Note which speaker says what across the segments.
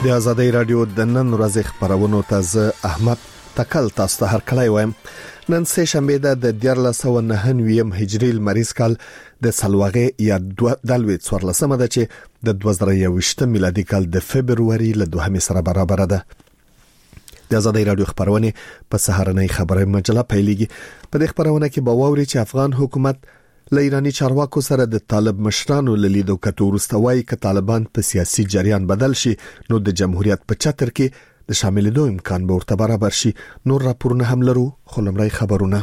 Speaker 1: د آزادۍ رادیو د نن ورځې خبرونو ته زه احمد تکل تاسو ته هرکلی وایم. نن سه شنبه د 1409 هجری لمریز کال د سلواغې یا دلوي 14مه ده چې د 2021 میلادي کال د فبرवरी ل 2 سره برابر ده. د آزادۍ رادیو خبرونه په سهارنۍ خبري مجله پیلېږي. په دې خبرونه کې به واوري چې افغان حکومت له ایرانی چارواکو سره د طالب مشرانو لیدو کتو ورستوي ک طالبان په سیاسي جریان بدل شي نو د جمهوریت په چتر کې د شاملېدو امکان به ورته برابر شي. نور راپورونه هم لرو خو لمړی خبرونه.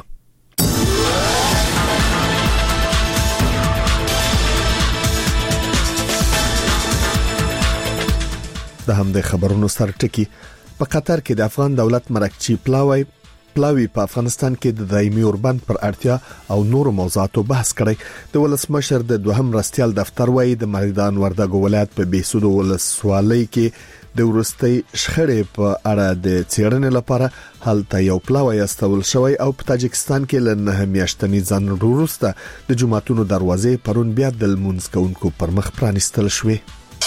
Speaker 1: د هم د خبرونو سر ټکی په قطر کې د افغان دولت مرکچی پلاوی په افغانستان کې د دایمي اوربند پر اړتیا او نورو موضوعاتو بحث کړي. د ولسمشر د دوهم رستيال دفتر وایي د میدان وردګو ولایت په بیسودو ولسوالۍ کې د ورستۍ شخړې په اړه د څېړنې لپاره هلته یو پلاوی استول شوی او په تاجکستان کې له 9 میاشتنی ځان وروسته د جمعتونو دروازې پرون بیا د لمونځ کوونکو پر مخ پرانیستل شوې.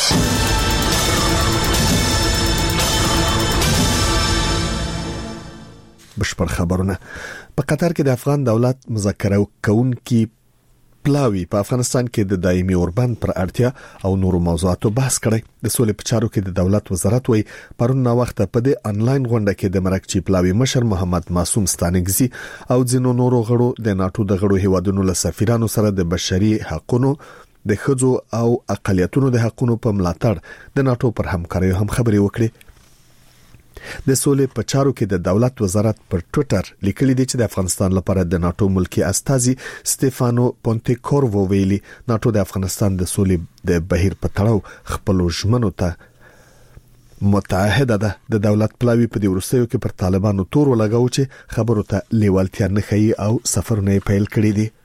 Speaker 1: بشپړ خبرونه. په قطر کې د افغان دولت مذاکره کوونکي پلاوی په افغانستان کې د دایمي اوربند پر اړتیا او نورو موضوعاتو بحث کړي. د سولې په چارو کې د دولت وزارت وایي پرون نا وخت په دې انلاین غونډه کې د مرکچی پلاوی مشر محمد معصوم ستانګزي او ځینو نورو غړو د ناتو د غړو هیوادونو له سفیرانو سره د بشري حقوقو د ښځو او اقلیتونو د حقوقو په ملاتړ د ناتو پر همکارۍ هم خبرې وکړي. د سولې په چارو کې د دولت وزارت پر ټوئیټر لیکلي دی چې د افغانستان لپاره د ناتو ملکی استازي سټيفانو پونټیکورو ویلي ناتو د افغانستان د سولې د بهیر په تړاو خپل ژمنو ته متعهد ده. د دولت پلاوی په دې ورسېو کې پر طالبانو تور ولګاو چې خبرو ته لیوالتیا نه کوي او سفرونه پیل کړی دي.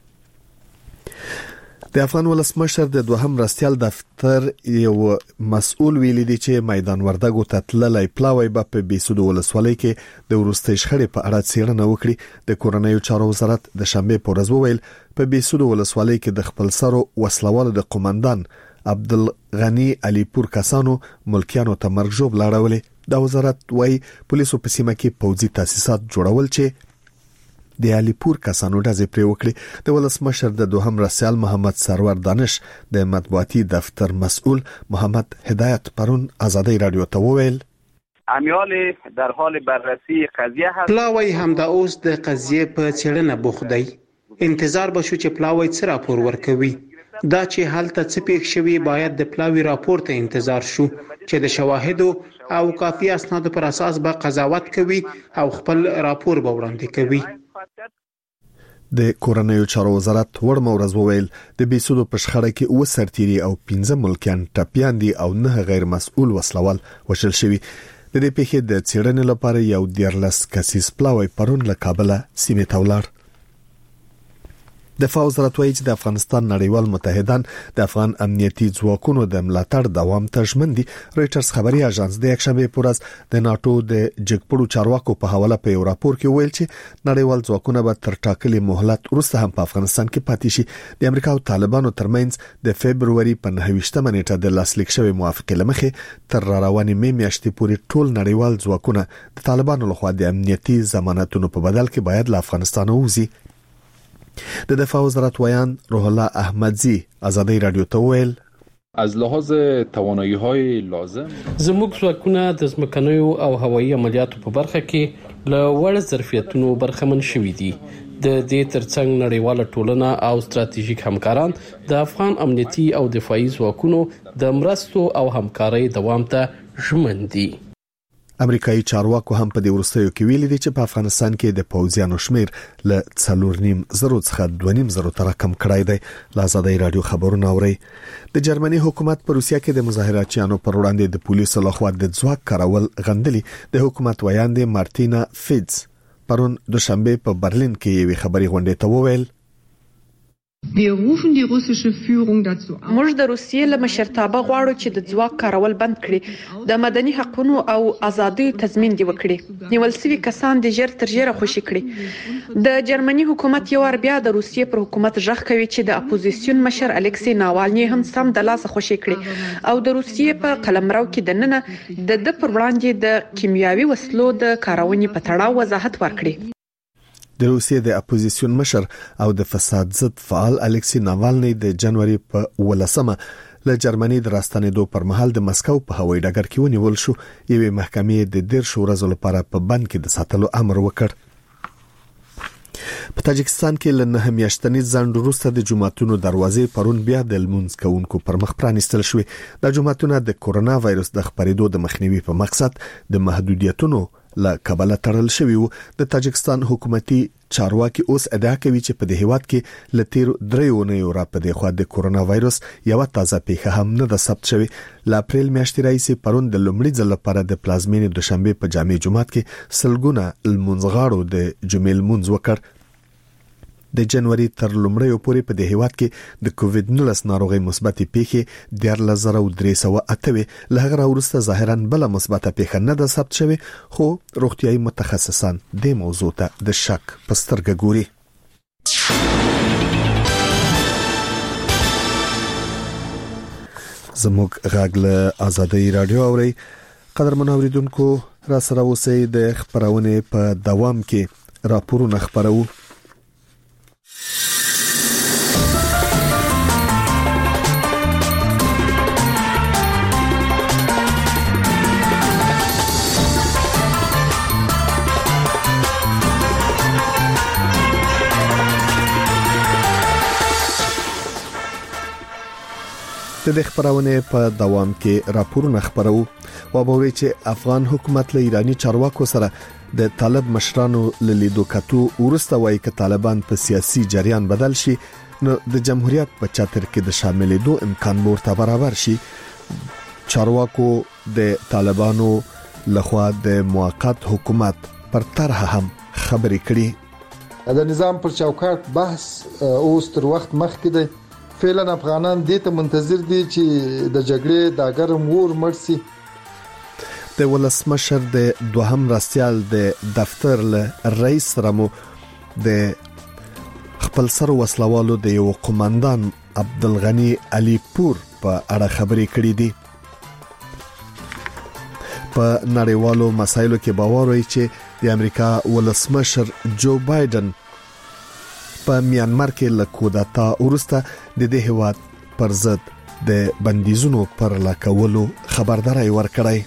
Speaker 1: د افغان ولسمشر د دوهم رستيال دفتر یو مسؤل ویلي دی چې میدان وردګو ته تللی پلاوی په بیسودو ولسوالۍ کې د ورستۍ شخړې په اړه څېړنه وکړي. د کورنیو چارو وزارت د شنبه په ورځ وویل په بیسودو ولسوالۍ کې د خپل سرو وسلوالو د قومندان عبدالغنی علیپور کسانو ملکیانو ته مرګ ژوب لاړولې. د وزارت وایي پولیسو په سیمه کې پوځي تاسیسات جوړول چې د علیپور کسانو ډزې پرې وکړي. د ولسمشر د دوهم رسال محمد سرور دانش د مطبوعاتي دفتر مسؤل محمد هدایت پرون آزادۍ رادیو ته وویل
Speaker 2: امیال در حال بررسی قضیه هست.
Speaker 3: پلاوی هم د اوس د قضیه په څېړنه بوخت دی. انتظار بشو چې پلاوی څه راپور ورکوي. دا چې حالت څه پیښ شوی باید د پلاوی راپور ته انتظار شو چې د شواهدو او کافي اسنادو پر اساس به قضاوت کوي او خپل راپور به وړاندې کوي.
Speaker 1: د کورنیو چارو وزارت ورمه ورځ وویل د بیسودو په شخړه کې 9 سرتيري او 15 ملکیان ټپيان دي او 9 غیر مسؤل وسلوال وشل شوی. د دې پیښې د څېړنې لپاره یو 14 کسیز پلاوی پرون له کابل سیمې ته ولاړ. د دفاع وزارت وایي چې د افغانستان نړیوال متحدان د افغان امنیتي ځواکونو د ملاتړ دوام ته ژمن دي. رويټرز خبري اژانس د یکشنبه په ورځ د ناتو د جګپړو چارواکو په حواله په یو راپور کې ویل چې نړیوال ځواکونه به تر ټاکلي مهلت وروسته هم په افغانستان کې پاتې شي. د امریکا او طالبانو ترمنځ د فبرवरी په 9 نیټه د لاسلیک شوی موافقه لمخې تر روانې میاشتې پورې ټول نړیوال ځواکونه د طالبانو لخوا د امنیتي ضمانتونو په بدل کې باید له افغانستان ووزي. د دفاع وزارت ویان روح الله احمدزی آزادۍ رادیو ته ویل
Speaker 4: از لحاظ توانایی‌های لازم
Speaker 5: زموږ ځواکونه د ځمکنیو او هوایي عملیاتو په برخه کې له وړ ظرفیتونو برخمن شوي دي. د دې ترڅنګ نړیواله ټولنه او ستراتیژیک همکاران د افغان امنیتي او دفاعي ځواکونو د مرستو او همکارۍ دوام ته ژمن دي.
Speaker 1: امریکایي چارواکو هم په دې ورستیو کې ویلي دي چې په افغانستان کې د پوځیانو شمیر له 4.5 څخه 2.5 ته کم کړای دی. آزادۍ رادیو خبرونه اوري. د جرمني حکومت په روسیا کې د مظاهراتچیانو پر وړاندې د پولیسو لخوا د ځواک کارول غندلي. د حکومت ویاند مارټینا فیتز پرون د شنبه په برلین کې یوه خبري غونډه ته وویل
Speaker 6: موږ د روسیې له مشرتابه غواړو چې د ځواک کارول بند کړي، د مدني حقوقو او ازادۍ تضمین دی وکړي، نیول شوي کسان د ژر تر ژره خوشي کړي. د جرمني حکومت یو ور بیا د روسیې پر حکومت ژغ کوي چې د اپوزیسیون مشر الکسی ناوالني هم سم د لاس خوشي کړي او د روسیې په قلمرو کې د ننه د پر وړاندې د کیمیاوي وسلو د کارونې په تړاو وضاحت ورکړي.
Speaker 1: د روسیې د اپوزیسیون مشر او د فساد ضد فعال الکسی ناوالني د جنوري په 18مه له جرمني د راستنېدو پر مهال د مسکو په هوایي ډګر کې ونیول شو. یوې محکمې د 10 ورځې لپاره په بند کې د ساتلو امر وکړ. په تاجکستان کې له 9 میاشتنې ځنډ وروسته د جمعتونو دروازې پرون بیا د لمونځ کوونکو پر مخ پرانیستل شوې. د جمعتونو د کورونا وایرس د خپرېدو د مخنیوي په مقصد د محدودیتونو له کبله تړل شوی وو. د تاجکستان حکومتي چارواکي اوس ادعا کوي چې په دې هیواد کې لتیر دریونه را په دې خوا د کورونا وایرس یو تازه پیښه هم نه ده ثبت شوی. ل اپریل میاشتې راځي پرون د لومړي ځل لپاره د پلازمینې دوشنبه په جامع جمعات کې سلګونه المنځغاړو د جمعې لمونځ وکړ. د جنوري تر لومړیو پورې په دې هیواد کې د کووډ 19 ناروغي مثبتې پیښې 1,308 له هغه وروسته ظاهرا بل مثبته پیښه نه ده ثبت شوې، خو روغتيایي متخصصان د موضوع ته د شک په سترګه ګوري. زموږ غږ له آزادۍ رادیو اوري. قدرمن اوریدونکو را سره اوسئ. د خبرونه په دوام کې راپورونه خبرو. د خبرونه په دوام کې راپورونه خبرو. وبوري چې افغان حکومت له ایرانی چارواکو سره د طالب مشرانو لیدو کتو ورسته وایي چې طالبان په سیاسي جریان بدل شي نو د جمهوریت په چتر کې د شاملېدو امکان ورته برابر شي. چارواکو د طالبانو لخوا د موقت حکومت پر طرح هم خبرې کړي.
Speaker 7: د نظام پر چوکاټ بحث اوس تر وخت مخکې دی. فعلا افغانان دې ته منتظر دي چې د جګړې د ګرم ور مرسي.
Speaker 1: د ولسمشر د دوهم راستیال د دفتر له رئیس رمو د خپل سر وسلوالو د یو قومندان عبدالغنی علي پور په اړه خبرې کړې دي. په نړیوالو مسایلو کې باور وي چې د امریکا ولسمشر جو بایدن په میانمار کې له کودتا وروسته د دې هیواد پر ضد د بندیزونو پر لکولو خبرداري ورکړای.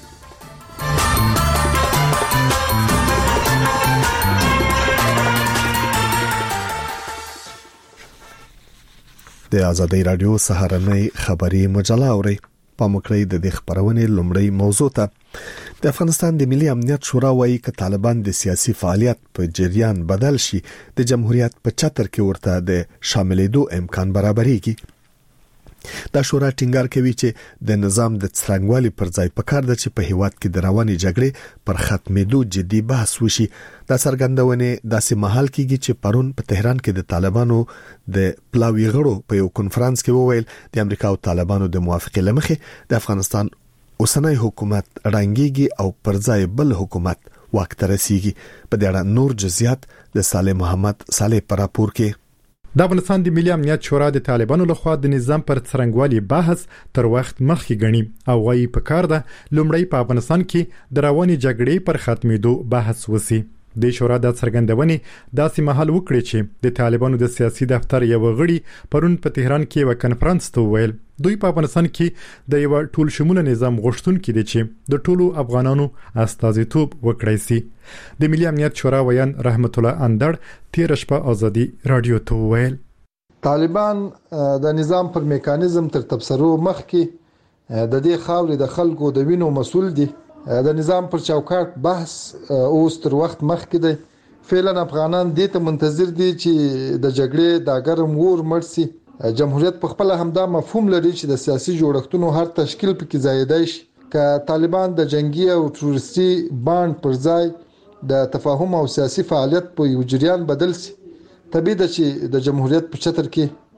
Speaker 1: د آزادۍ رادیو سهارنۍ خبري مجله اوري. پامکړی د دې خبرونه لومړی موضوع ته. د افغانستان د ملي امنیت شورا وایي چې طالبان د سیاسي فعالیت په جریان بدل شي د جمهوریت په چتر کې ورته د شاملېدو امکان برابرېږي. دا شورا ټینګار کوي چې د نظام د څرنګوالي پر ځای پکار ده چې په هیواد کې د رواني جګړې پر ختمېدو جدي بحث وشي. دا څرګندونه داسې مهال کېږي چې پرون په تهران کې د طالبانو د پلاوی غړو په یو کنفرانس کې وویل د امریکا او طالبانو د موافقې لمخې د افغانستان اوسنۍ حکومت رنګيږي او پر ځای بل حکومت واک ته رسیږي. په دې اړه نور جزئیات د صالح محمد صالح پر راپور کې.
Speaker 8: د افغانستان د ملي امنیت شورا د طالبانو لخوا د نظام پر څرنګوالي بحث تر وخت مخکې غني او وايي په کار ده لومړی په افغانستان کې د رواني جګړې پر ختمېدو بحث وسی. د شورا د څرګندونې داسې محل وکړي چې د طالبانو د سیاسي دفتر یو غړي پرون په تهران کې یو کنفرانس ته ویل دوی په افغانستان کې د یو ټول شموله نظام غوښتونکي دي چې د ټولو افغانانو استازیتوب وکړي سي. د ملي امنیت شورا ویان رحمت الله اندړ تیر شپه ازادي رادیو ته ویل
Speaker 7: طالبان د نظام پر میکانیزم تر تبصرو مخکې د دې خاورې د خلکو د وینو مسول دي. د نظام پر چوکاټ بحث اوس تر وخت مخکې دی. فعلا افغانان دې ته منتظر دي چې د جګړې د ګرم ور مرسي. جمهوریت په خپل همدا مفهوم لري چې د سیاسي جوړښتونو هر تشکیل پکې زیاتای شي. ک طالبان د جنگي او تروریستي باند پر ځای د تفاهم او سیاسي فعالیت په یو جریان بدل سي. طبیعي ده چې د جمهوریت په چتر کې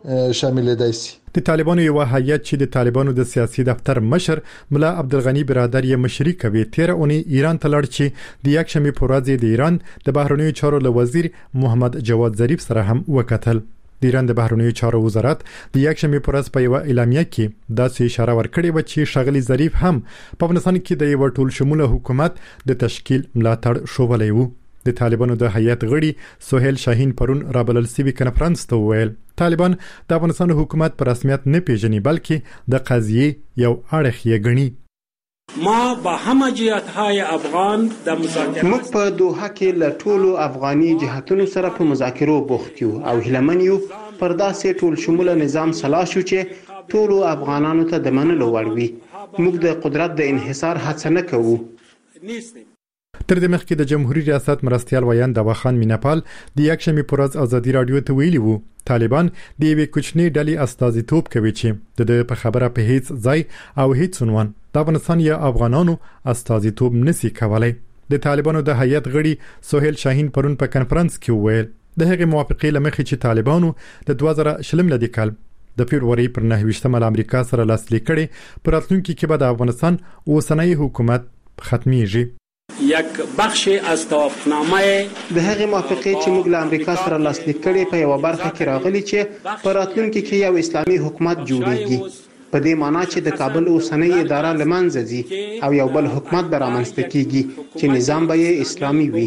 Speaker 7: شامل دی شي.
Speaker 8: د طالبانو یو هیئت چې د طالبانو د سیاسي دفتر مشر ملا عبدالغنی برادر یې مشري کوي 13 اونۍ ایران ته لاړ چې د یکشنبه په ورځ د ایران د بهرنیو چارو له وزیر محمد جواد ظریف سره هم وکتل. د ایران د بهرنیو چارو وزارت د یکشنبه په ورځ په یو اعلامیه کې داسې اشاره ورکړې و چې ښاغلي ظریف هم په افغانستان کې د یو ټول شموله حکومت د تشکیل ملاتړ شوبلی وو. د طالبانو د هیئت غړي سهیل شاهین پرون رابلل سیوی کنفرانس ته وویل طالبان د افغانستان حکومت په رسمیت نه پیژني بلکې د قضیې یو اړخ یې ګڼي.
Speaker 9: ما با همه جهت‌های افغان د مذاکرات
Speaker 3: موږ په دوحه کې له ټولو افغاني جهتونو سره په مذاکرو بوخت یو او هیلمن یو پر داسې ټول شموله نظام سلا شو چې ټولو افغانانو ته د منلو وړ وي. موږ د قدرت د انحصار هڅه نه کوو.
Speaker 8: تر دې مخکې د جمهوریت ریاست مرستیال ویان دوا خان میناپال د یکشنبه په ورځ ازادي رادیو ته ویلي وو طالبان د یوې کوچنۍ ډلې استازیتوب کوي چې د په خبره په هیڅ ځای او هیڅ عنوان د افغانستان یا افغانانو استازیتوب نسی کولای. د طالبانو د هیئت غړي سهیل شاهین پرون په کنفرانس کې وویل د هغې موافقې لمخې چې طالبانو د 2020 لدی کال د فبرवरी پر 9 امریکا سره لاسلیک کړي پر راتلونکي کې به د افغانستان اوسنۍ حکومت ختمیږي.
Speaker 9: یک بخش از توافقنامه
Speaker 3: د هغې موافقې چې موږ له امریکا سره لاسلیک کړي په یو برخه کې راغلي چې په راتلونکي کې یو اسلامي حکومت جوړیږي په دې معنی چې د کابل اوسنۍ اداره له منځه ځي او یو بل حکومت به رامنځته کیږي چې نظام به یې اسلامي وي.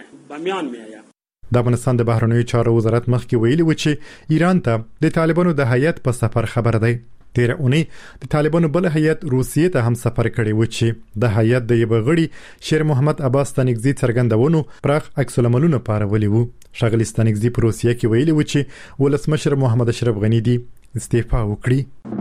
Speaker 8: د افغانستان د بهرنیو چارو وزارت مخکې ویلي و چې ایران ته د طالبانو د هیئت په سفر خبر دی. 13 اونۍ د طالبانو بل هیئت روسیې ته هم سفر کړی و چې د هیئت د یو غړي شیر محمد عباس ستانکزي څرګندونو پراخ عکس العملونه پارولي وو. ښاغلي ستانکزي په روسیه کې ویلي و چې ولسمشر محمد اشرف غني دی استعفا وکړي.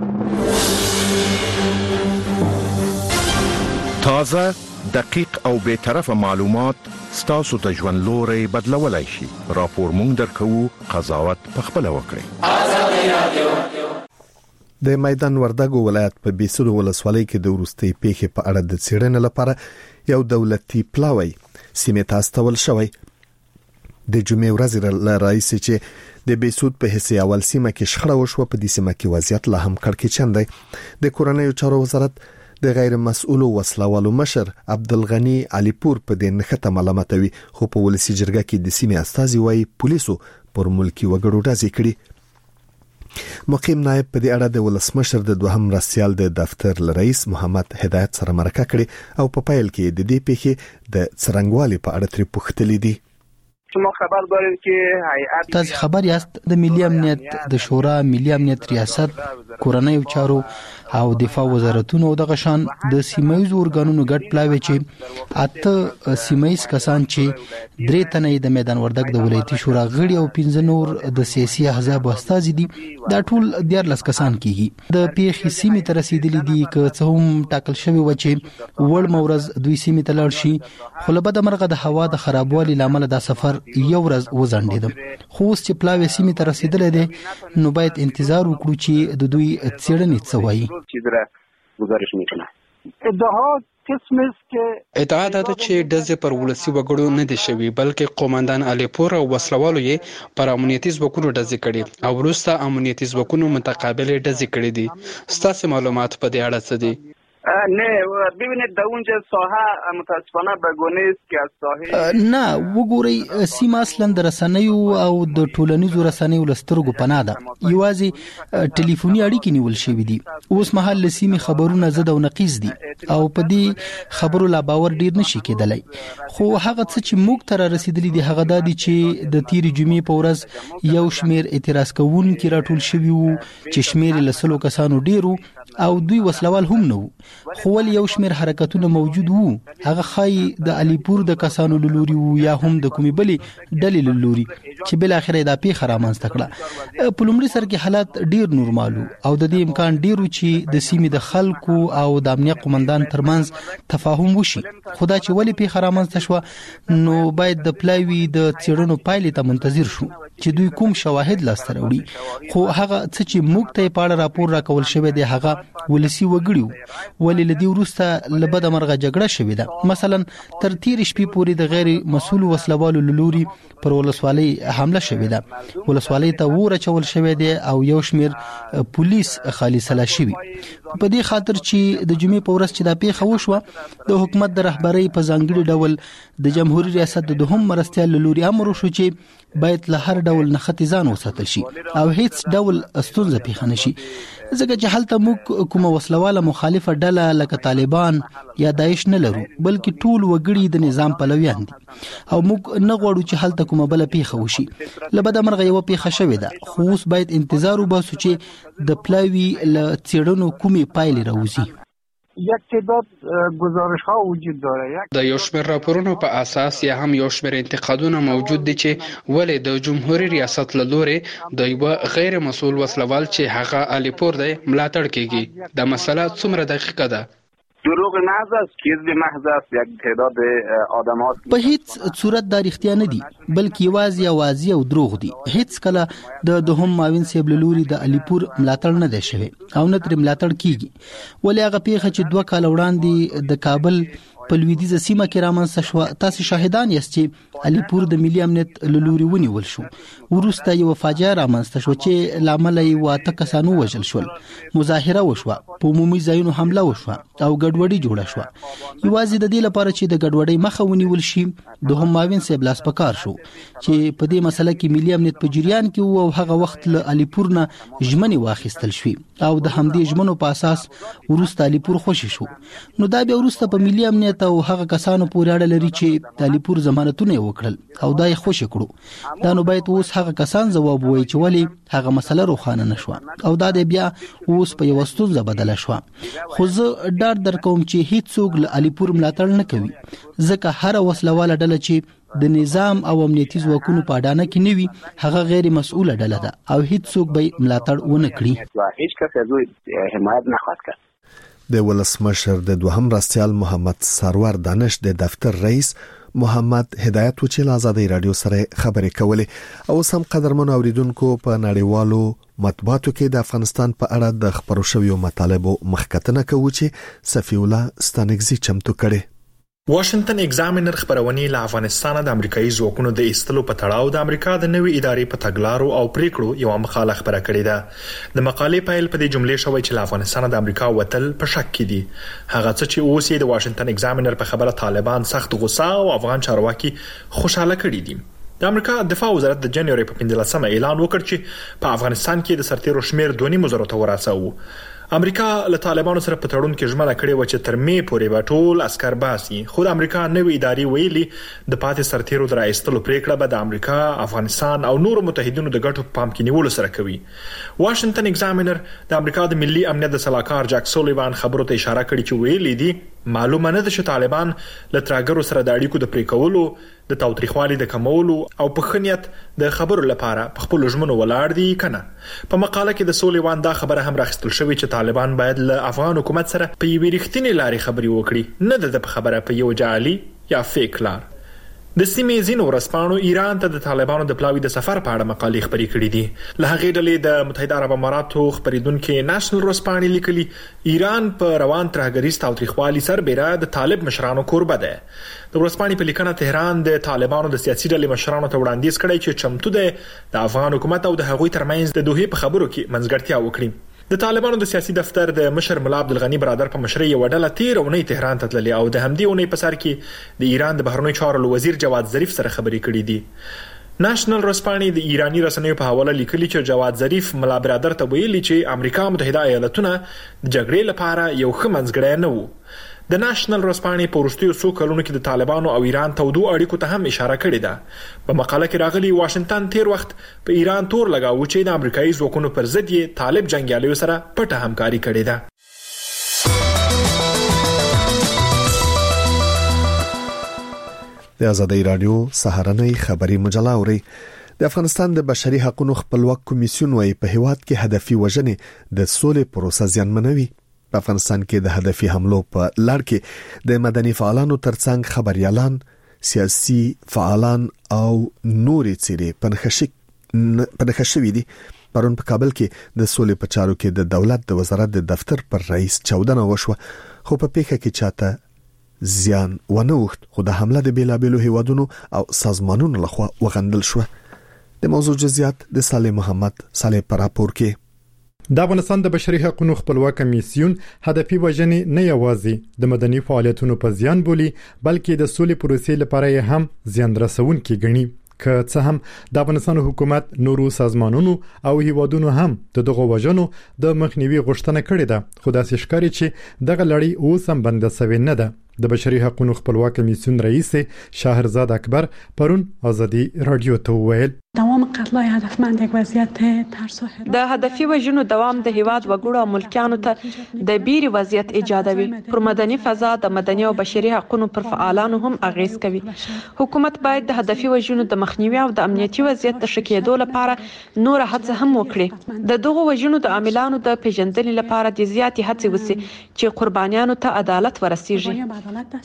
Speaker 10: تازه دقیق او به طرفه معلومات ستاسو ته ژوند لوري بدلولای شي. راپور مونږ درکو قضاوت پخپل وکړئ.
Speaker 1: د میدان وردګو ولایت په بیسود ولسوالۍ کې د ورستي پیښې په اړه د څېړنې لپاره یو دولتي پلاوی سیمه ته استول شوی. د جمعې ورځ رئیس چې د بیسود په حصے اول سیمه کې شخړه وشوه په دې سیمه کې وضعیت لا هم کړکېچن دی. د کورنیو چارو وزارت د غیر مسؤل وسلوالو مشر عبدالغنی علیپور په دې نښته ملامتوي خو په ولسی جرګه کې د سیمې استازي وایي پولیسو پر ملکی وګړو ډزې کړي. مقیم نائب په دې اړه د ولسمشر د دوهم مرستیال د دفتر رئیس محمد هدایت سره مرکه کړي او په پایل کې د دې پیښې د څرنګوالي په اړه تری پوښتنې دي.
Speaker 2: شما خبر دارید که هیئت
Speaker 11: تاسو خبر یاست د ملي امنیت د شورا ملي امنیت ریاست کورنیو چارو او دفاع وزارتونو دغه شان د سیمایي اورګانونو ګډ پلاوی چې اته سیمایي کسان چې درې تنې د میدان وردګ د ولایتي شورا غړي او 15 نور د سیاسي احزاب استازي دي دا ټول 14 کسان کیږي. د پیښې سیمې ته رسیدلي دي که څه هم ټاکل شوی و چې وړ مورز دوی سیمې ته لاړ شي خو له بده مرغه د هوا د خرابوالي لامل دا سفر یو ورځ وځنډید. خو اوس چې پلاوی سیمې ته رسیدلې دي نو باید انتظار وکړو چې د دوی څېړنې څه وایي.
Speaker 2: گزارش میکنه.
Speaker 12: ادعا ده چې ډزې پر ولسی وګړو نه دي شوي بلکې قومندان علیپور او وسلوالو یې پر امنیتي ځواکونو ډزې کړي او وروسته امنیتي ځواکونو متقابل ډزې کړي دي. ستاسو معلومات په دې اړه څه دي؟
Speaker 2: نه ببینید در اونجا ساحه متاسفانه به گونه است که از ساحه
Speaker 11: نه وګورئ سیمه اصلا د رسنیو او د ټولنیزو رسنیو لسترګو پناه ده. یوازې ټلیفوني اړیکې نیول شوې دي. اوس مهال سیمه خبرونه زده او نقیز دي او په دې خبرو لا باور ډیر نشي کېدلی. خو هغه څه چې موږ تر رسیدلی دي هغه د دې چې د تیر جمعې په ورځ یو شمیر اعتراض کوونکي راټول شوي وو چې شمیر لسلو کسانو ډیرو او دوی وسلوال هم نه وو. خو ول یو شمیر حرکتونه موجود وو هغه خای د علیپور د کسانو لوري وو یا هم د کومې بلې ډلې لوري چې بل اخر د پیښه رامنځته کړه. په لومړي سر کې حالات ډیر نورمالو او د دې امکان ډیرو چې د سیمې د خلکو او د امنیت قومندان ترمنځ تفاهم وشي. خدا چې ولې پیښه رامنځته شو نو باید د پلاوی د څېړنو پایلې ته منتظر شو. چې دوی کوم شواهد لاسته راوړي، خو هغه څه چې موږ ته په اړه راپور راکول شوی دی هغه ولسی وګړي ولې لدی ورسته لبد مرغه جګړه شوې ده. مثلا تر تیر شپې پورې د غیر مسؤل وسلوالو لوري پر ولسوالۍ حمله شوې ده. ولسوالۍ ته ور چول شوی دی او یو شمیر پولیس خالي سلا شوی. په دې خاطر چې د جمعې په ورځ چې دا پیښه وشوه د حکومت د رهبرۍ په ځانګړي ډول د جمهوریت ریاست د دوهم مرستیال لوري امر وشو چې باید له هر ډول نښتې ځان وساتل شي او هیڅ ډول ستونزه پیښه نشي، ځکه چې هلته موږ کومه وسلواله مخالفه ډله لکه طالبان یا داعش نه لرو، بلکې ټول وګړي د نظام پلویان دي او موږ نه غواړو چې هلته کومه بل پیښه وشي. له بده مرغه یو پیښه شوې ده، خو اوس باید انتظار وباسو چې د پلاوی له څېړنو کومې پایلې راوځي.
Speaker 13: یک تعداد گزارش ها وجود داره.
Speaker 12: د یو شمېر راپورونو په اساس یا هم یو شمېر انتقادونه موجود دي چې ولې د جمهوریت ریاست له لوري د یو غیر مسؤل وسلوال چې هغه الیپور دی ملاتړ کیږي. دا مسله څومره دقیقه ده؟
Speaker 2: دروغ محض است، کذب محض است. یک تعداد آدم ها
Speaker 11: په هیڅ صورت دا رښتیا نه دي، بلکې یوازې اوازې او دروغ دي. هیڅ کله د دوهم معاون صاحب لوري د الیپور ملاتړ نه دی شوی او نه تر ملاتړ کیږي. ولې هغه پیښه چې 2 کال وړاندې د کابل په لویدیځه سیمه کې رامنځته شو، تاسو شاهدان یاست چې الیپور د ملي امنیت لوري ونیول شو. ورسته یو فاجعه رامنځته شو چې لامل یې 8 کسانو وژل شول، مظاهره وشوه، په عمومي ځایونو حمله وشوه او ګډوډي جوړه شوه. یوازې د دې لپاره چې د ګډوډۍ مخه ونیول شي دوهم معاون صاحب لاس پکار شو چې په دې مسله کې ملي امنیت په جریان کې وو او هغه وخت له الیپور نه ژمنې واخیستل شوې او د همدې ژمنو په اساس ورسته الیپور خوشی شو. نو دا بیا ورسته په ملي امنیت او هغه کسانو پورې اړه لري چې د الیپور ضمانتونه وکړل او دا یې خوشی کړو. دا نو باید اوس هغه کسان ځواب وایي چې ولی هغه مسله روښانه نشوه او دا د بیا اوس په یو ستونزه بدله شوه. خو زه ډاډ درکوم چې هیڅوک له الیپور ملاتړ نه کوي، ځکه هر وسلواله ډله چې د نظام او امنیتي ځواکونو په اډانه کې نیوي هغه غیر مسؤله ډله ده او هیڅوک به ملاتړ ونه کړي.
Speaker 2: هیڅ کس از حمایت نخواهد کرد.
Speaker 1: د ولسمشر د دوهم مرستیال محمد سرور دانش د دفتر رئیس محمد هدایت و چې ازادي رادیو سره خبرې کولې او سم قدرمن اوریدونکو په نړیوالو مطبوعاتو کې د افغانستان په اړه د خبرو شویو مطالبو مخکتنه کوي چې صفی الله ستانګزي چمتو کړي.
Speaker 14: واشنگټن ایگزامینر خبرونه له افغانستان د امریکایي ځواکونو د ایستلو په تړاو د امریکا د نوې ادارې په تګلارو او پریکړو یو مخاله خبره کړې ده. د مقالې پیل په دې جملې شوی چې له افغانستان د امریکا وتل په شک کې دي. هغه څه چې اوس د واشنگټن ایگزامینر په خبره طالبان سخت غوسه او افغان چارواکي خوشاله کړي دي. د امریکا دفاع وزارت د جنوري په 15مه اعلان وکړ چې په افغانستان کې د سرتیرو شمیر 2.5 ته ورساوه. امریکا له طالبانو سره په تړون کې ژمنه کړې و چې تر مې پورې به ټول عسكر باسي. خو د امریکا نوې ادارې ویلي د پاتې سرتیرو د راایستلو پریکړه به د امریکا، افغانستان او نورو متحدینو د ګټو په پام کې نیولو سره کوي. واشنگټن ایگزامینر د امریکا د ملي امنیت د سلاکار جاک سولیوان خبرو ته اشاره کړې چې ویلي دي معلومه نه ده چې طالبان له ترګرو سره د اړیکو د پریکولو، د تاوتریخوالي د کمولو او په خنیت د خبرو لپاره په خپل ژمنو ولاړ دي کنه. په مقاله کې د سولیوان دا خبره هم راخستل شوې چې طالبان باید له افغان حکومت سره په یوې رښتینې لارې خبرې وکړي، نه د خبره په یو جعلي یا فیک لار. د سیمې ځینو ورسپانو ایران ته د طالبانو د پلاوی د سفر په اړه مقالې خبرې کړې دي. له هغې ډلې د متحده عرب اماراتو خبرېدونکو نېشنل ورسپانې لیکلي ایران په روان ترهګریز تاوتریخوالي سربېره د طالب مشرانو کوربه ده. د ورسپانې په لیکنه تهران د طالبانو د سیاسي ډلې مشرانو ته وړاندیز کړی چې چمتو ده د افغان حکومت او د هغوی ترمنځ د دوه په خبرو کې منځګړتیا وکړي. د طالبانو د سیاسي دفتر د مشر مولا عبدالغنی برادر په مشرۍ یو ډله تیر اونۍ تهران ته تللې او د همدې اونۍ په سر کې د ایران د بهرنیو چارو وزیر جواد ظریف سره خبرې کړې دي. نېشنل ورسپانې د ایرانی رسنیو په حواله لیکلي چې جواد ظریف مولا برادر ته ویلي چې امریکا متحده ایالاتونه د جګړې لپاره یو ښه منځګړی نه وو. د نېشنل ورسپانې په وروستیو څو کلونو کې د طالبانو او ایران تودو اړیکو ته هم اشاره کړې ده. په مقاله کې راغلي واشنگټن تیر وخت په ایران تور لګاوه چې د امریکایي ځواکونو پر ضد یې طالب جنگیالیو سره پټه همکاري کړې ده.
Speaker 1: د ازادي رادیو سهارنۍ خبري مجله اوري. د افغانستان د بشري حقوقو خپلواک کمیسیون وايي په هیواد کې هدفي وژنې د سولې پروسه زیانمنوي. په افغانستان کې د هدفي حملو په لړ کې د مدني فعالانو ترڅنګ خبريالان، سیاسي فعالان او نورې څېرې پنځخشي په نښه شوې دي. پرون په کابل کې د سولې په چارو کې د دولت د وزارت د دفتر پر رئیس چاودنه وشوه، خو په پیښه کې چاته زیان ونه وخت، خو د حمله د بیلابېلو هیوادونو او سازمانونو لخوا وغندل شو. د موضوع جزئیات د صالح محمد صالح پر راپور کې.
Speaker 8: د افغانستان د بشري حقوقو خپلواک کمیسیون هدفي وژنې نه یوازې د مدني فعالیتونو په زیان بولي، بلکې د سولې پروسې لپاره هم زیان رسونکي ګڼي. که څه هم د افغانستان حکومت نورو سازمانونو او هیوادونو هم دغه وژنو د مخنیوي غوښتنه کړې ده، خو داسې ښکاري چې دغه لړۍ اوس هم بنده سوې نه ده. د بشري حقوقو خپلواک کمیسیون رئیس شهرزاد اکبر پرون آزادی رادیو ته وویل
Speaker 15: دوام قتل‌های هدفمند یک وضعیت ترسو
Speaker 6: د هدفي وژنو دوام د هیواد وګړو او ملکیانو ته د بیري وضعیت ایجادوي، پر مدني فضا د مدني او بشري حقوقو پر فعالانو هم اغیز کوي. حکومت باید د هدفي وژنو د مخنیوي او د امنیتي وضعیت د ښه کېدو لپاره نور هڅه هم وکړي. د دغو وژنو د عاملانو د پیژندنې لپاره د زیاتې هڅې وشي چې قربانیانو ته عدالت ورسیږي.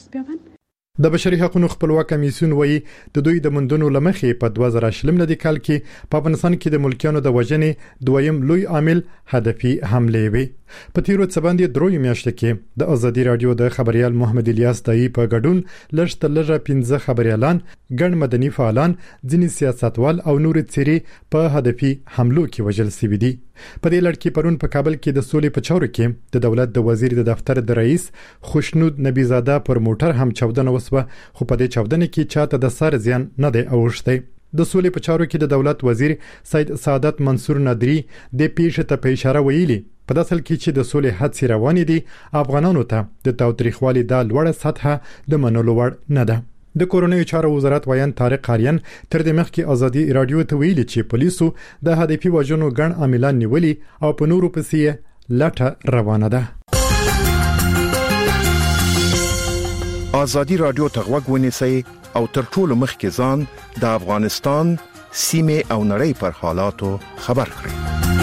Speaker 8: د بشري حقوقو خپلواک کمیسیون وایي د دوی د مندونو لمخې په 2020 کال کې په افغانستان کې د ملکیانو د وژنې دویم لوی عامل هدفي حمله وي. په تیرو څه باندې دروي میاشتې کې د آزادي رادیو د خبريال محمد الیاس دای په ګډون لږ 15 خبريالان، ګڼ مدني فعالان، ځینې سیاستوال او نور څیرې په هدفي حملو کې وژل شوي دي. په دې لړ کې پرون په کابل کې د سولې په چارو کې د دولت د وزیر د دفتر د رئیس خوشنود نبی زاده پر موټر هم چاودنه وسوه، خو په دې چاودنه کې چاته د سر زیان نه دی اوښتی. د سولې په چارو کې د دولت وزیر سید سعادت منصور نادری د پیښې ته په اشاره ویلي په داسل کې چې د سولې هڅې روانې دي، افغانانو ته د تاوتریخوالي د لوړه سطحه د منلو وړ نه ده. د کورونیو چارو وزارت وایي طارق قاریان تر دې مخکې آزادي رادیو ته ویلي چې پولیسو د هدفي وژنو ګڼ عاملان نیولي او په نورو پسې لټه روانه ده.
Speaker 10: آزادي رادیو ته غوږ ونیسئ او تر ټولو مخکې ځان د افغانستان سیمه او نړۍ پر حالاتو خبر کړئ.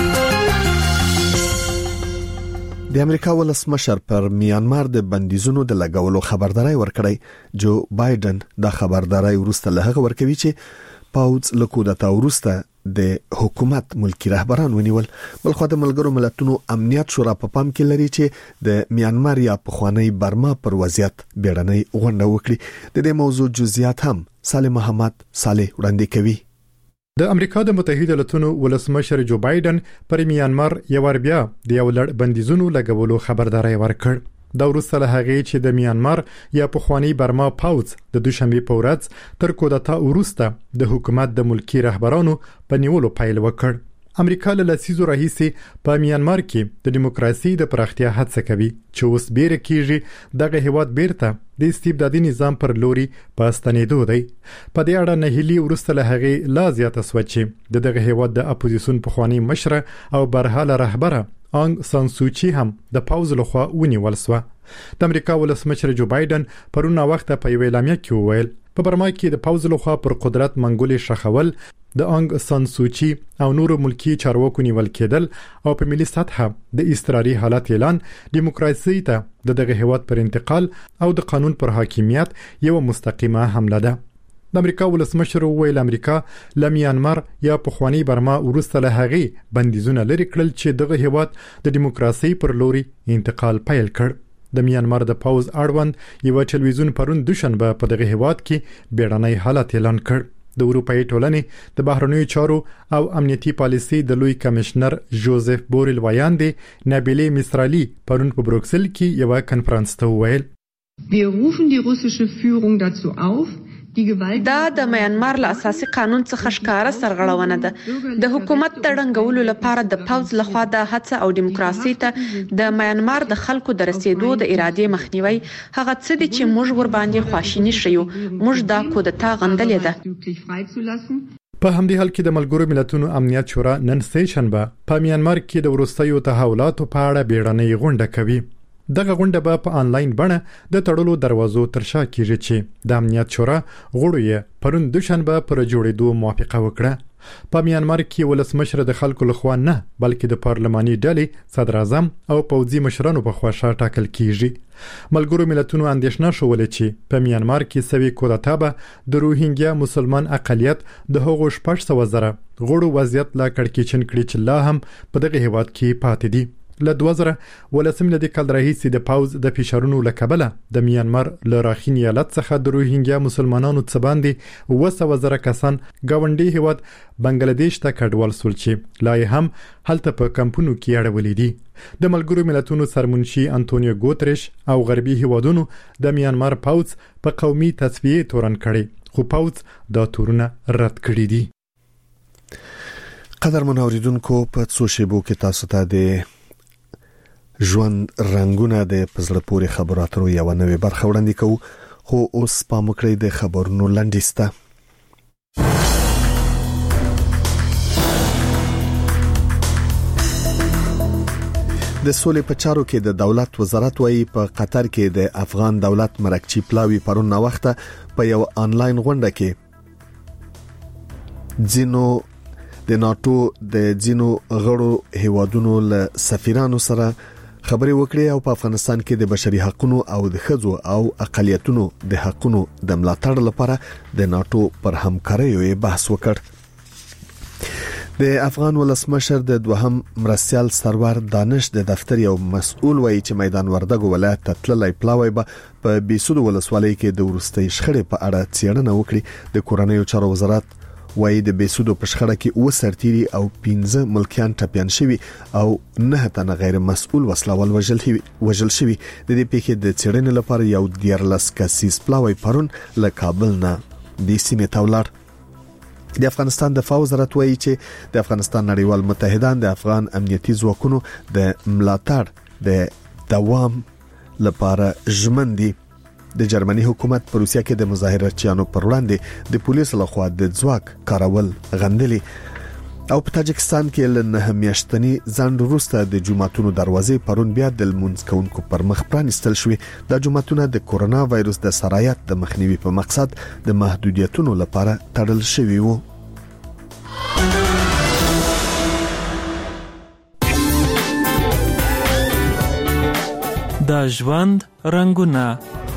Speaker 1: د امریکا ولسمشر پر میانمار د بندیزونو د لګولو خبرداري ورکړی. جو بایدن دا خبرداري ورسته له هغه ورکوي چې پاوز له کودتا ورسته د حکومت ملکی رهبران ونیول. بلخو د ملګرو ملتونو امنیت شورا په پام کې لري چې د میانمار یا پخوانی برما پر وضعیت بیړنۍ غونډه وکړي. د دې موضوع جزئیات هم صالح محمد صالح وړاندې کوي.
Speaker 8: د امریکا د متحده ایالاتونو ولسمشر جو بایدن پر میانمار یو ور بیا د یو لړ بندیزونو لګولو خبرداري ورکړ. دا وروسته له هغه چې د میانمار یا پخوانی برما پاوز د دوشنبه په ورځ تر کودتا وروسته د حکومت د ملکی رهبرانو په نیولو پیل وکړ. امریکا له لسیزو راهیسې په میانمار کې د دیموکراسي د پراختیا هڅه کوي چې اوس بیره کیږي دغه هیواد بیرته د استبدادي نظام پر لوري په ستنېدو دی. په دې اړه نهیلي ورسته له هغه لا زیاته سوچي دغه هیواد د اپوزیسیون پخوانی مشره او برحاله رهبره انګ سان سوچي هم د پاوز لخوا ونیول شو. د امریکا ولسمشر جو بایدن پرونه وخت په یو اعلامیه کې وویل په برما کې د پاوز لخوا پر قدرت منګولې شخول، د انګ سان سوچي او نورو ملکی چارواکو نیول کېدل او په ملي سطح د اضطراري حالت اعلان دیموکراسي ته دغه هیواد پر انتقال او د قانون پر حاکمیت یو مستقیمه حمله ده. د امریکا ولسمشر ویل امریکا له میانمار یا پخوانی برما ورسته له هغه بندیزونه لري کړل چې دغه هیواد د دیموکراسي پر لوري انتقال پیل کړ. د میانمار د پاوز اړوند یو ټلویزیون پرون دوشنبه په دغه هیواد کې بیړنۍ حالت اعلان کړ. د اروپאי ټولنې د بهرنیو چارو او امنیتي پالیسي د لوی کمشنر جوزف بوریل وایاندې نابیلې مصرالی پرون په بروکسل کې یو کانفرنس ته وویل
Speaker 16: Wir rufen die russische Führung dazu auf,
Speaker 6: دا د میانمار له اساسي قانون څخه ښکارا سرغړونه ده. د حکومت تړنګولو لپاره د پاوز لخوا د هڅه او دیموکراسي ته د میانمار د خلکو د رسیدو د ارادې مخنیوي هغه څه دي چې موږ ور باندې خواشینی شیو. موږ دا کودتا غندلې ده.
Speaker 8: په همدې حال کې د ملګرو ملتونو امنیت شورا نن سه شنبه په میانمار کې د وروستیو تحولاتو په اړه بیړنۍ غونډه کوي. دغه غونډه به په آنلاین بڼه د تړلو دروازو ترشا کیږي چې د امنیت شورا غړو یې پرون دوشنبه پر جوړېدو موافقه وکړه. په میانمار کې ولسمشر د خلکو لخوا نه بلکې د پارلماني ډلې صدر اعظم او پوځي مشرانو په خوا ټاکل کیږي. ملګرو ملتونو اندېښنه شولې چې په میانمار کې سوي کودتا به د روهینګیا مسلمان اقلیت د هغو 600,000 غړو وضعیت لا کړکېچن کړي چې لا هم په دغه هیواد کې پاتې دي. له 2018 د کال راهیسې د پاوز د فشارونو له کبله د میانمار له راخین ایالت څخه د روهینګیا مسلمانانو څخه باندې 200,000 کسان گاونډي هیواد بنگلاديش ته کډوال سول چې لا هم هلته په کمپونو کې اړولې دي. د ملګرو ملتونو سرمنشي انټونیو ګوتریش او غربي هیوادونو د میانمار پاوز په قومي تصفیه تورن کړي خو پاوز دا تورونه رد کړي دي.
Speaker 1: قدر منوریدونکو په څو شیبو کې تاسو ته د ژوند رنگونه د پزړه پورې خبرو اترو یو نوې برخه وړاندې کوو خو اوس پام وکړئ د خبرونو لنډیسته. د سولې په چارو کې د دولت وزارت وايي په قطر کې د افغان دولت مرکچی پلاوی پرون وخت په یو آنلاین غونډه کې ځینو د ناتو د ځینو غړو هیوادونو له سفیرانو سره خبري وکړي او په افغانستان کې د بشري حقوقو او د ښځو او اقلیتونو د حقوقو د ملاتړ لپاره د ناتو پر همکارۍ بحث وکړ. د افغان ولسمشر د دوهم مرستيال سرور دانش د دفتر یو مسؤل وایي چې میدان وردګ ولایت ته تللی پلاوی به په بیسود ولسوالۍ کې د ورستۍ شخړې په اړه څېړنه وکړي. د کورنیو چارو وزارت وایي د بیسودو په شخړه کې 2 سرتیري او 15 ملکیان ټپيان شوي او 9 تنه غیر مسؤل وسلوال وژل شوي. د دې پیښې د څېړنې لپاره یو 14 کسیز پلاوی پرون له کابل نه د سیمې ته ولاړ. د افغانستان دفاع وزارت وایي چې د افغانستان نړیوال متحدان د افغان امنیتي ځواکونو د ملاتړ د دوام لپاره ژمن دي. د جرمني حکومت په روسیه کې د مظاهراتچیانو پر وړاندې د پولیسو لخوا د ځواک کارول غندلي او په تاجکستان کې له 9 میاشتنی ځنډ وروسته د جمعتونو دروازې پرون بیا د لمونځ کوونکو پر مخ پرانیستل شوې. د جمعتونو د کورونا وایروس د سرایت د مخنیوي په مقصد د محدودیتونو لپاره تړل شوی وو.
Speaker 17: د ژوند رنگونه.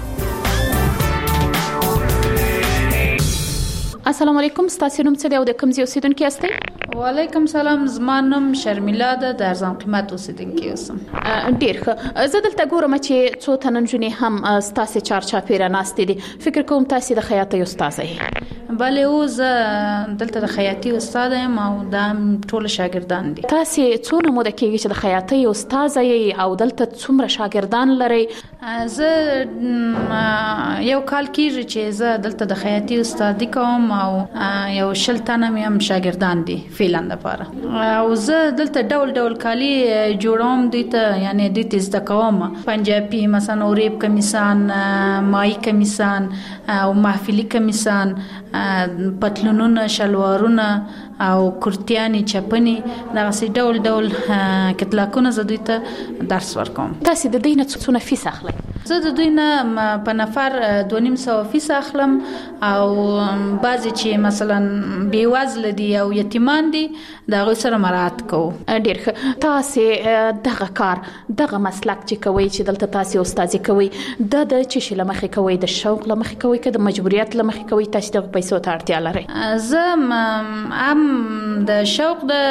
Speaker 18: السلام علیکم، ستاسو نوم څه دی او د کوم ځای اوسیدونکي یاست؟
Speaker 19: وعلیکم سلام، زما نوم شرمیلا ده، د ارزان قیمت اوسیدونکي اوسم.
Speaker 18: ډیر ښه. زه دلته ګورم چې څو تننجونې هم ستاسو چارچاپیره ناستې دي. فکر کوم تاسو د خیاطۍ استاد یې.
Speaker 19: بله، او زه دلته د خیاطۍ استاد یم او دا ټول شاګردان دي.
Speaker 18: تاسو څونه موده کېږي چې د خیاطۍ استاد یې او دلته څومره شاګردان لري؟
Speaker 19: زه یو کال کېږي چې زه دلته د خیاطۍ استادي کوم او یو 20 تنه مې هم شاګردان دي فعلا لپاره. او زه دلته ډول ډول کالي جوړوم، دوی ته یعنی دوی ته زده کوم. پنجابي مثلا اوریب کمیسان، مای کمیسان او محفلي کمیسان، پتلونونه، شلوارونه او کرتیانی، چپنی، دغه ډول ډول کتلاکونه زه دوی ته درس ورکوم.
Speaker 18: تاسو د دوی نه څونه فیس اخلئ؟
Speaker 19: زه د دوی نه په نفر 250 فیس اخلم او بعضی چې مثلا بیوزله دي او یتیمان دي دغه سره مراعات کوو.
Speaker 18: ډیر ښه. تاسو دغه کار، دغه مسلک چې کوي چې دلته تاسو استادي کوي، د چې شلمخې کوي، د شوق لمخې کوي که د مجبوریت لمخې کوي؟ تاسو د پیسو ته اړتیا لرئ؟
Speaker 19: زه هم د شوق د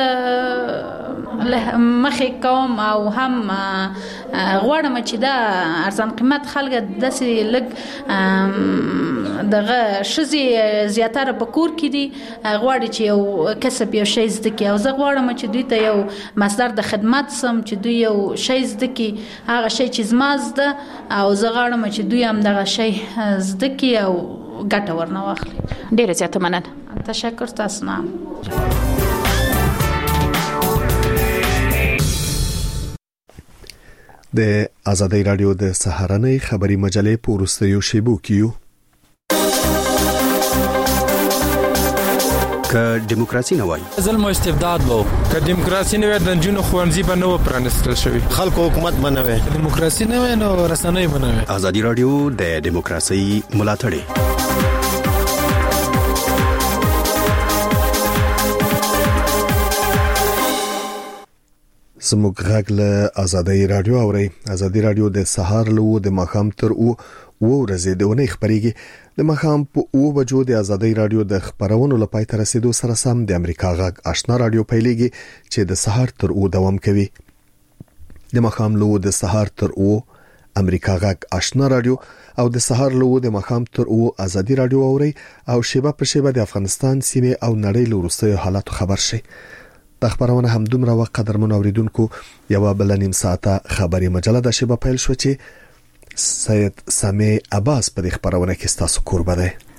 Speaker 19: مخې کوم او هم غواړم چې دا ارزان قیمت خلک داسې لږ دغه شزي زیاتره په کور کې دي، غواړي چې یو کسب یو شی زده کړي. او زه غواړم چې دوی ته یو مصدر د خدمت سم، چې دوی یو شی زده کړي، هغه شی چې زما زده، او زه غواړم چې دوی هم دغه شی زده کړي او ګټه ورنه واخلي.
Speaker 18: ډیره زیاته مننه.
Speaker 19: تشکر. تاسو نه.
Speaker 1: د آزادۍ رادیو د سهارنۍ خبري مجلې په وروستیو شیبو کې
Speaker 20: که دیموکراسي نه وای
Speaker 21: ظلم او استبداد وو
Speaker 22: که دیموکراسي نه وای د جنونو خوانزي په نو پرانستل شوی
Speaker 23: خلکو حکومت بنوي
Speaker 22: دیموکراسي نه وای نو رسنۍ بنوي
Speaker 20: ازادي رادیو د دیموکراسي ملاتړ
Speaker 1: زموږ غږ له ازادي رادیو اوري ازادي رادیو د سهار له د مخام تر او ورځې د ونې خبريږي د مخام په 9 بجو د ازادي رادیو د خبرونو لپاره تر رسیدو سره سم د امریکا غږ آشنا رادیو پیلېږي چې د سهار تر او دوام کوي د مخام له د سهار تر او امریکا غږ آشنا رادیو او د سهار له د مخام تر او ازادي رادیو اوري او شیبه په شیبه د افغانستان سیمه او نړۍ له وروستیو حالاتو خبر شي د خبرونه هم دومره وخت قدرمن اوریدونکو یو بل نیم ساعته خبري مجله د شیبه پیل شو چې سید سامي عباس په خبرونه کې تاسو قربانه